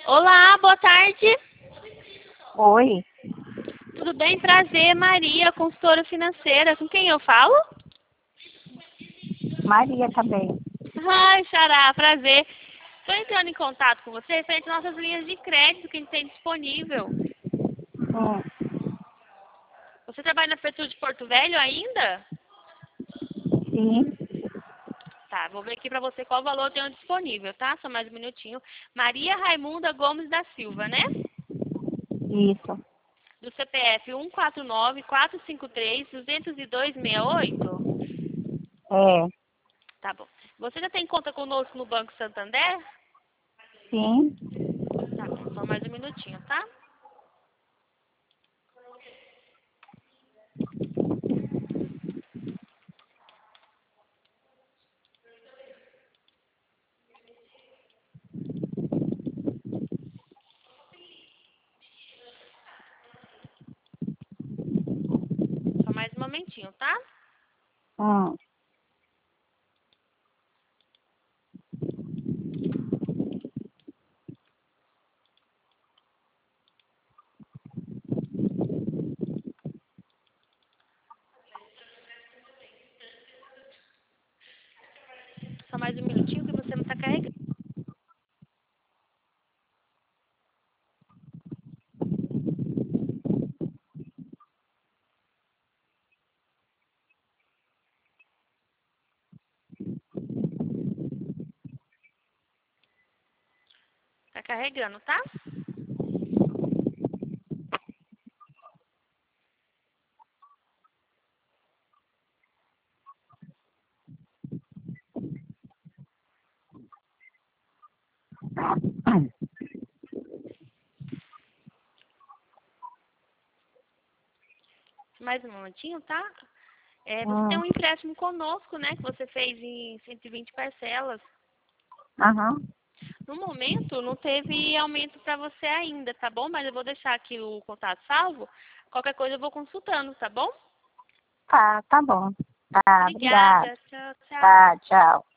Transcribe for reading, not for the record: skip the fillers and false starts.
Olá, boa tarde. Oi, Tudo bem? Prazer, Maria, consultora financeira. Com quem eu falo? Maria também. Ai, Xará, prazer. Estou entrando em contato com você frente às nossas linhas de crédito que a gente tem disponível. Você trabalha na Prefeitura de Porto Velho ainda? Sim, Tá, vou ver aqui para você qual valor eu tenho disponível, tá? Só mais um minutinho. Maria Raimunda Gomes da Silva, né? isso. Do CPF 149-453-20268. É, Tá bom. Você já tem conta conosco no Banco Santander? sim. Tá bom, só mais um minutinho, tá? Só mais um momentinho, tá? Hum, Só mais um minutinho que você não tá carregando. Tá carregando, tá? Mais um momentinho, tá? Você tem hum, um empréstimo conosco, né? Que você fez em 120 parcelas. aham, No momento, não teve aumento para você ainda, tá bom? Mas eu vou deixar aqui o contato salvo. Qualquer coisa eu vou consultando, tá bom? tá bom. Tá, obrigada. Obrigada. Tchau, tchau. Tá, tchau.